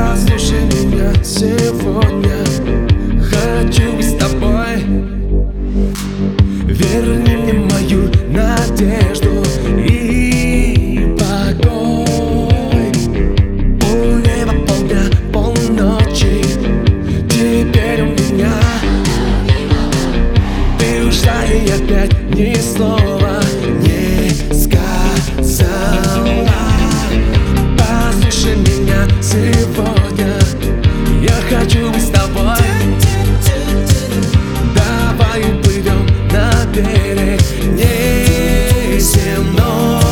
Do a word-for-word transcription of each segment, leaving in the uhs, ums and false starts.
Послушай меня сегодня, хочу быть с тобой. Верни мне мою надежду и покой. Полнеба, полдня, полночи, теперь у меня. Ты ушла и опять ни слова не сказала. Послушай меня сегодня, я хочу быть с тобой. Давай уплывем на берег неземной.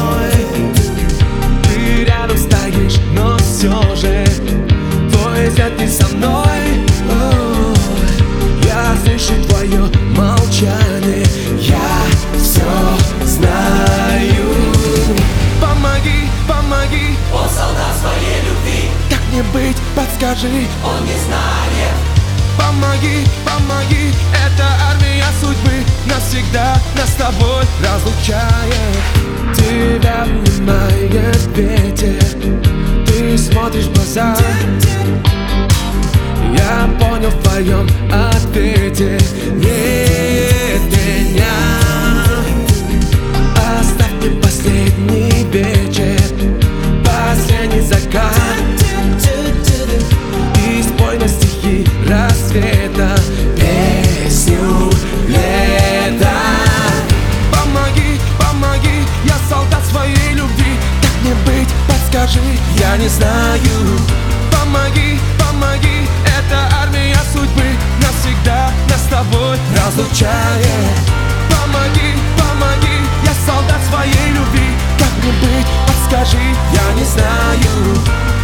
Ты рядом стоишь, но все же твой взгляд не со мной. Ой, я слышу твое молчание, я все знаю. Помоги, помоги, Он солдат своей любви, как мне быть, подскажи. он не знает. Помоги, помоги, это армия судьбы навсегда нас с тобой разлучает. Тебя обнимает ветер, ты смотришь в глаза. Я понял в твоем ответе нет меня. Оставь мне последний вечер, последний закат, и спой на стихи рассвета песню лета. Помоги, помоги, я солдат своей любви, как мне быть, подскажи, я не знаю. Помоги, помоги, это армия судьбы навсегда нас с тобой разлучает. Помоги, помоги, я солдат своей любви, как мне быть, подскажи, я не знаю.